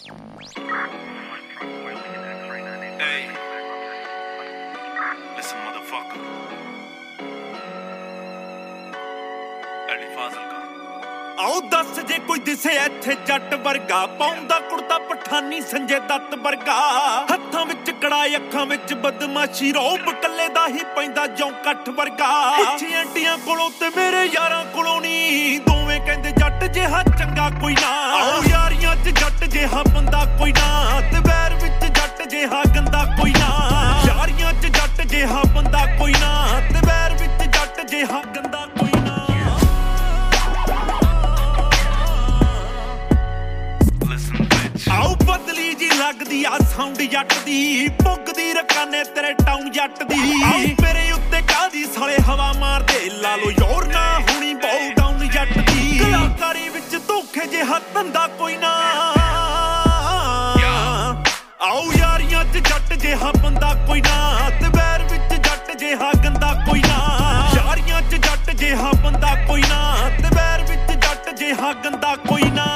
Hey, listen, motherfucker. Eddie Fazil ka. ਆਓ ਦੱਸ ਜੇ ਕੋਈ ਦਿਸੇ ਇੱਥੇ ਜੱਟ ਵਰਗਾ ਪਾਉਂਦਾ ਕੁੜਤਾ ਪਠਾਨੀ ਸੰਜੇ ਦੱਤ ਵਰਗਾ ਹੱਥਾਂ ਵਿੱਚ ਕੜਾ ਅੱਖਾਂ ਵਿੱਚ ਬਦਮਾਸ਼ੀ ਰੋਬ ਕੱਲੇ ਦਾ ਹੀ ਪੈਂਦਾ ਜੋਂ ਕੱਠ ਵਰਗਾ ਪਿੱਛੇ ਆਂਟੀਆਂ ਕੋਲੋਂ ਤੇ ਮੇਰੇ ਯਾਰਾਂ ਕੋਲੋਂ ਨਹੀਂ ਦੋਵੇਂ ਕਹਿੰਦੇ ਜੱਟ ਜਿਹਾ ਚੰਗਾ ਕੋਈ ਨਾ ਆਓ ਯਾਰੀਆਂ 'ਚ ਜੱਟ ਜਿਹਾ ਬੰਦਾ ਕੋਈ ਨਾ ਤੇ ਵੈਰ ਵਿੱਚ ਜੱਟ ਜਿਹਾ ਗੰਦਾ ਕੋਈ ਨਾ ਯਾਰੀਆਂ 'ਚ ਜੱਟ ਜਿਹਾ ਬੰਦਾ ਕੋਈ ਨਾ ਤੇ ਵੈਰ ਵਿੱਚ ਜੱਟ ਜਿਹਾ ਗੰਦਾ ਕੋਈ ਨਾ ਆਓ ਬਦਲੀ ਜੀ ਲੱਗਦੀ ਆ ਸਾਊਂਡ ਜੱਟ ਦੀ ਪੁੱਗਦੀ ਰਕਾਨੇ ਤੇਰੇ ਟਾਊਨ ਜੱਟ ਦੀ ਮੇਰੇ ਉੱਤੇ ਕਾਦੀ ਸਾਲੇ ਹਵਾ ਮਾਰਦੇ ਲਾ ਲੋ ਯੋਰ ਨਾ ਹੁਣੀ ਬਹੁ ਡਾਊਨ ਜੱਟ ਦੀ ਕਲਾਕਾਰੀ ਵਿੱਚ ਧੋਖੇ ਜਿਹਾ ਧੰਦਾ ਕੋਈ ਨਾ ਆਓ ਯਾਰੀਆਂ 'ਚ ਜੱਟ ਜਿਹਾ ਬੰਦਾ ਕੋਈ ਨਾ ਤੇ ਵੈਰ ਵਿੱਚ ਜੱਟ ਜਿਹਾ ਗੰਦਾ ਕੋਈ ਨਾ ਯਾਰੀਆਂ 'ਚ ਜੱਟ ਜਿਹਾ ਬੰਦਾ ਕੋਈ ਨਾ ਤੇ ਵੈਰ ਵਿੱਚ ਜੱਟ ਜਿਹਾ ਗੰਦਾ ਕੋਈ ਨਾ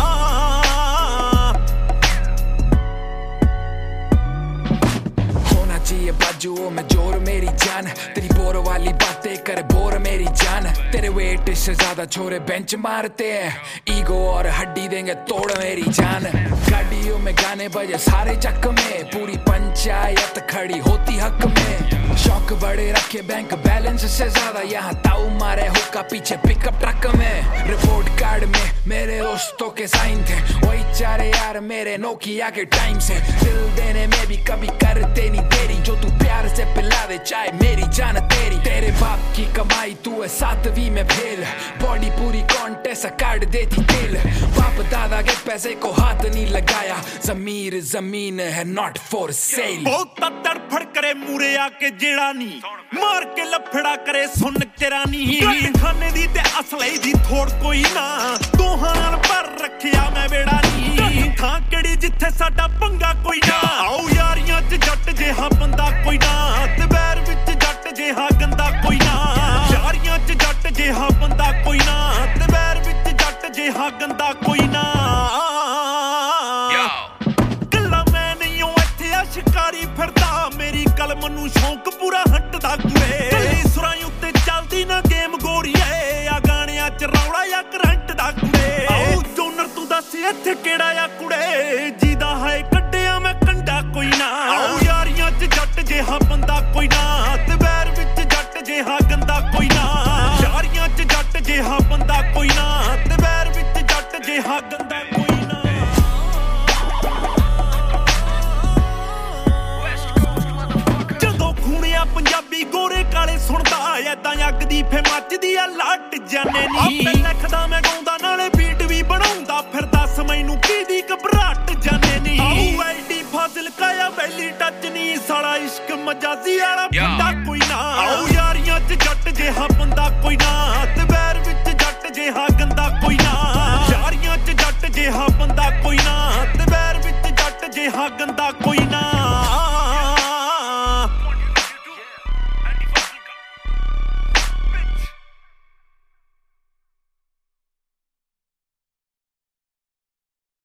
ये बाजुओं में जोर मेरी जान तेरी बोर वाली बातें करे बोर मेरी जान तेरे वेट से ज्यादा छोरे बेंच मारते हैं ईगो और हड्डी देंगे तोड़ मेरी जान गाड़ियों में गाने बजे सारे चक में पूरी पंचायत खड़ी होती हक में शौक बड़े रखे बैंक बैलेंस से ज्यादा यहाँ ताऊ मारे हुक्का पीछे पिकअप ट्रक में रिपोर्ट कार्ड में मेरे दोस्तों के साइन थे वही चारे यार मेरे नोकिया के टाइम से दिल देने में भी कभी करते नहीं देरी जो तू प्यार से पिला दे चाहे मेरी जान तेरी तेरे बाप की कमाई तू है 7वीं में फेल बॉडी पूरी कॉन्टेस्ट काट देती तेल बाप दादा के पैसे को हाथ नहीं लगाया जमीर जमीन है नॉट फॉर सेल बहुत तड़फड़ करे मूरे आके जेड़ा नी मार के लफड़ा करे सुन तेरा नी खाने दी ते असले दी थोड़ कोई ना दोहां नाल भर रखिया मैं बेड़ा नी थां केड़ी जिथे साडा पंगा कोई ना आओ यारियां च जट जिहा बंदा कोई ना ते वैर विच जट जिहा गंदा कोई ना यारियां च जट जिहा बंदा कोई ना ते वैर विच जट जिहा गंदा कोई ना कल्ला मैं नहीं हूं इत्थे आ शिकारी फिरदा मेरी कलम नूं शौक पूरा हटदा कुड़े सुरां उत्ते चलदी ना गेम गोरीए आ गाणियां च रौला या करंट दा कुड़े आओ जोनर तू दस इत्थे किहड़ा आ कुड़े जीदा है कड्डिया मैं कंडा कोई ना आओ यारियां च जट जिहा बंदा कोई ना ते वैर विच जट जिहा गंदा कोई ना यारियां च जट जिहा बंदा कोई ना ते वैर विच जट जिहा गंदा कोई ना ਜਦੋਂ ਖੂਣਿਆ ਪੰਜਾਬੀ ਗੋਰੇ ਕਾਲੇ ਸੁਣਦਾ ਐਦਾਂ ਅੱਗ ਦੀ ਫੇ ਮੱਚਦੀ ਆ ਲੱਟ ਜਾਣੇ ਨੀ ਆਪੇ ਲਿਖਦਾ ਮੈਂ ਗਾਉਂਦਾ ਨਾਲੇ ਬੀਟ ਵੀ ਬਣਾਉਂਦਾ ਫਿਰ ਦੱਸ ਮੈਨੂੰ ਕਿਹਦੀ ਘਬਰਾਹਟ ਜਾਣੇ ਨੀ ਆਉ ਐਡੀ ਫਾਜ਼ਿਲ ਕਾਇਆ ਵੈਲੀ ਟੱਚ ਨੀ ਸਾਲਾ ਇਸ਼ਕ ਮਜਾਜ਼ੀ ਵਾਲਾ ਬੰਦਾ ਕੋਈ ਨਾ ਆਉ ਯਾਰੀਆਂ 'ਚ ਜੱਟ ਜਿਹਾ ਬੰਦਾ ਕੋਈ ਨਾ ਤੇ ਵੈਰ ਵਿੱਚ ਜੱਟ ਜਿਹਾ ਗੰਦਾ ਕੋਈ ਨਾ ਯਾਰੀਆਂ 'ਚ ਜੱਟ ਜਿਹਾ ਬੰਦਾ ਕੋਈ ਨਾ ਤੇ ਵੈਰ ਵਿੱਚ ਜੱਟ ਜਿਹਾ ਗੰਦਾ ਕੋਈ ਨਾ